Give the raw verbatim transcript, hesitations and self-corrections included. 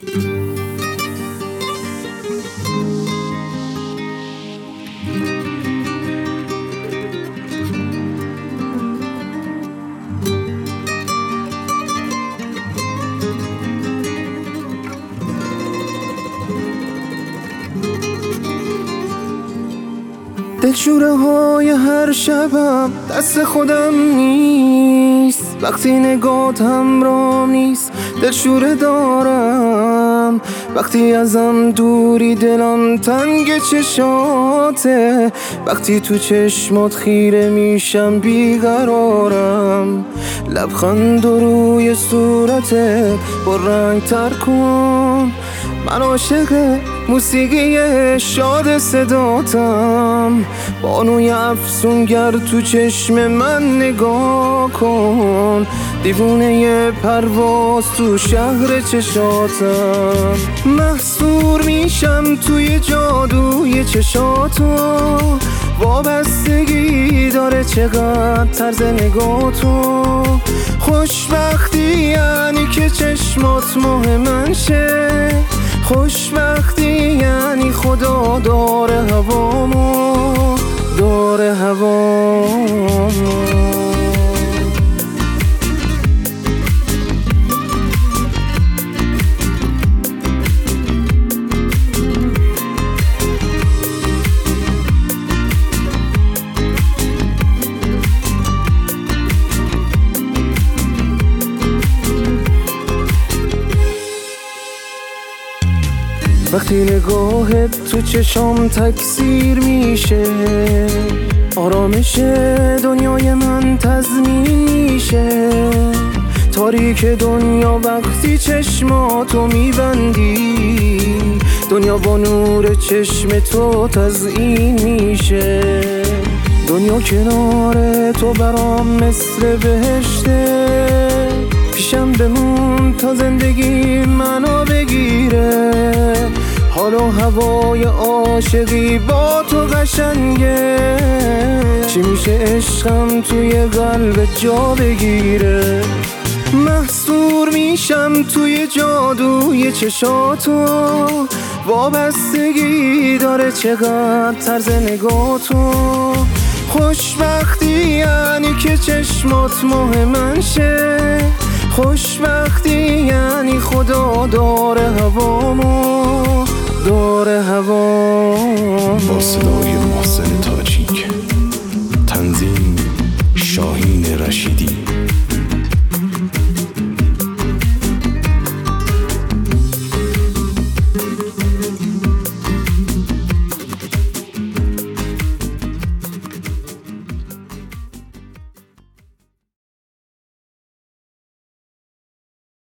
دلشوره های هر شبم دست خودم نیست، وقتی نگات همراهم نیست دلشوره دارم. وقتی ازم دوری دلم تنگ چشاته، وقتی تو چشمات خیره میشم بیقرارم. لبخند و روی صورتت با رنگ تر کن، من عاشق موسیقی شاد صداتم. بانوی افسونگر تو چشم من نگاه کن، دیوونه پرواز تو شهر چشاتم. محصور میشم توی جادوی چشاتو، وابستگی داره چقدر طرز نگاتو. خوشبختی یعنی که چشمات ماه من شه، خوشبختی یعنی خدا داره هوامو، داره هوامو. وقتی نگاهت تو چشام تکثیر میشه، آرامش دنیای من تضمین میشه. تاریک دنیا وقتی چشماتو میبندی، دنیا با نور چشم تو تزیین میشه. دنیا کنار تو برام مثل بهشته، پیشم بمون تا زندگی منو بگیره. حال و هوای عاشقی با تو قشنگه، چی میشه عشقم توی قلب جا بگیره. محصور میشم توی جادوی چشاتو، وابستگی داره چقدر طرز نگاتو. خوشبختی یعنی که چشمات ماه من شه، خوشبختی یعنی خدا داره هوامو، داره هوامو. با صدای محسن تا